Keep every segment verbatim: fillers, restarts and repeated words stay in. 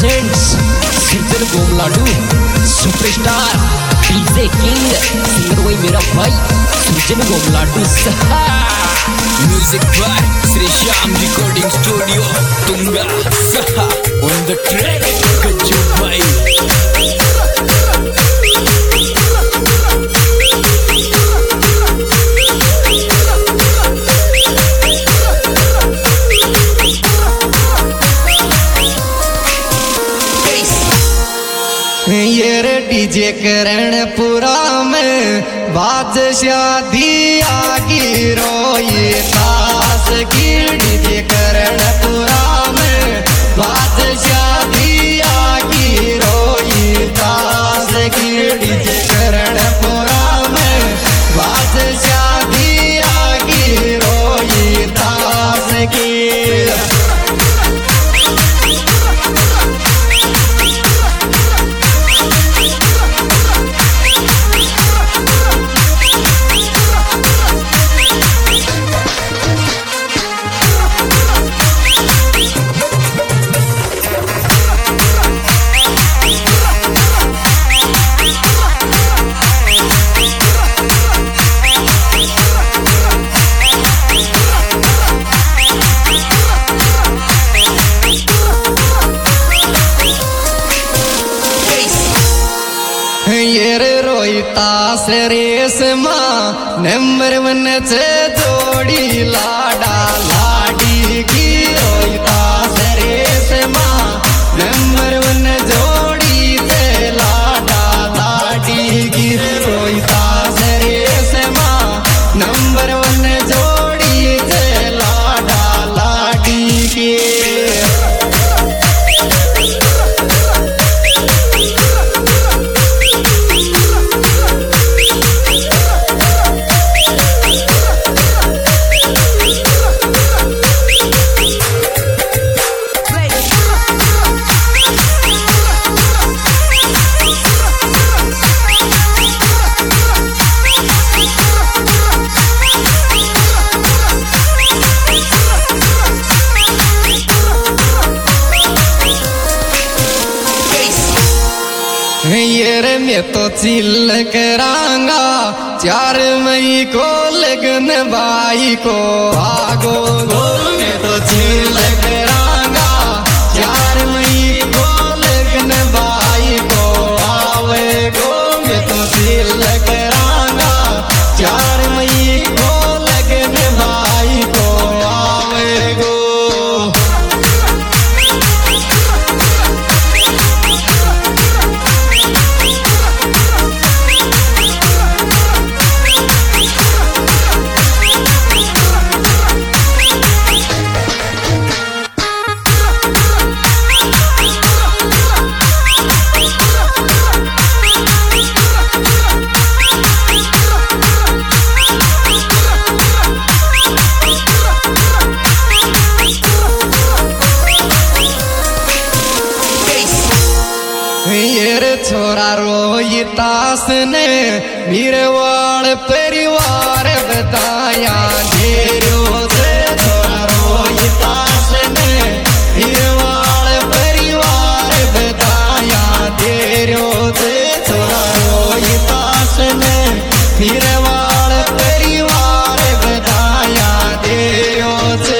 Presents Siddhar Gomladu superstar DJ king singer वही मेरा भाई सुजन गोमलाडू सहा music by Shri Shyam recording studio Tunga सहा ऑन द ट्रैक गज्जू भाई ये रे डीजे करणपुरा में बाज शादी आगी रोई तास की डीजे करणपुरा में बाज शादी आगी रोई तास की डीजे करणपुरा में बाज शादी आगी रोई तास की तास रेस माँ नंबर वन से जोड़ी लाडा लाडी की रोई तास रेस माँ नंबर वन जोड़ी से लाडा लाडी की रोई तास रेस माँ नंबर वन जोड़ी से लाडा लाडी की ये मैं तो चिल करांगा चार मई को लगन बाई को आगो गो मैं तो चिल करांगा चार मई को लगन बाई को आवे गो मैं तो चिल करांगा चार मई को लगन बाई को आवे गो छोरा रोई तास ने मीरवाड़ परिवार बताया घेरो से छोरा रोई तास ने मीरवाड़ परिवार बताया घेरो से छोरा रोई तास ने मीरवाड़ परिवार बताया घेरो से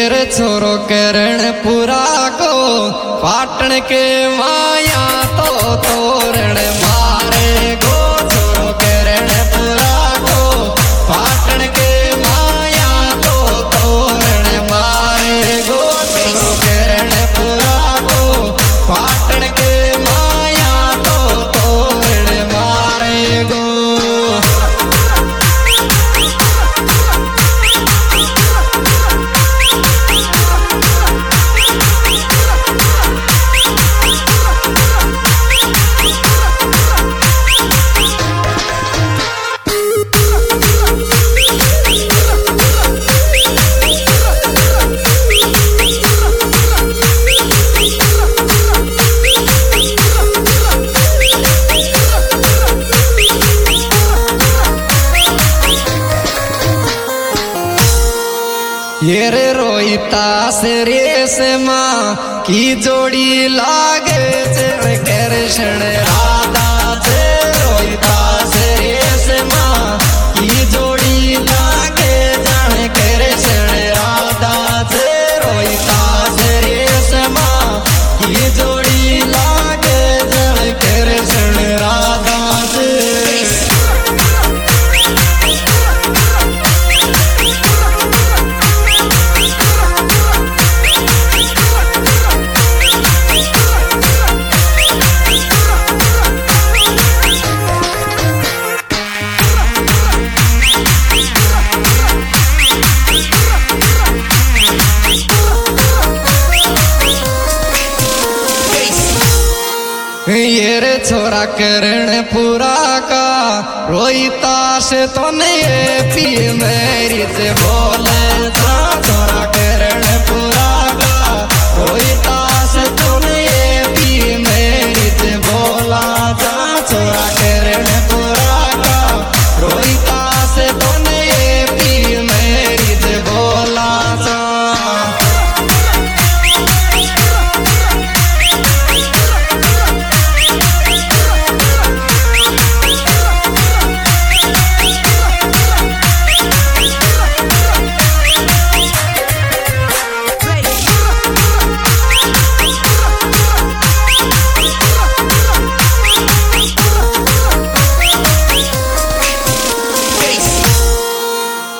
ये रे छोरो करण पूरा को पाटन के माया तो तोरण मारे गो छोरो करण पूरा को पाटन के माया तो तोरण मारे गो छोरो करण पूरा को पाटन के माया तो तोरण मारे गो। ये रे रोहिता से रेस माँ की जोड़ी लागे चढ़ कृष्ण राधा से रोहिता से रेस माँ की जोड़ी लागे चढ़ कृष्ण राधा से रोहिता से रेस माँ की जोड़ी लागे चढ़ कृष्ण राधा से। ये रे छोरा करण पूरा का रोहिता से तो नहीं पी मेरी से बोले छोरा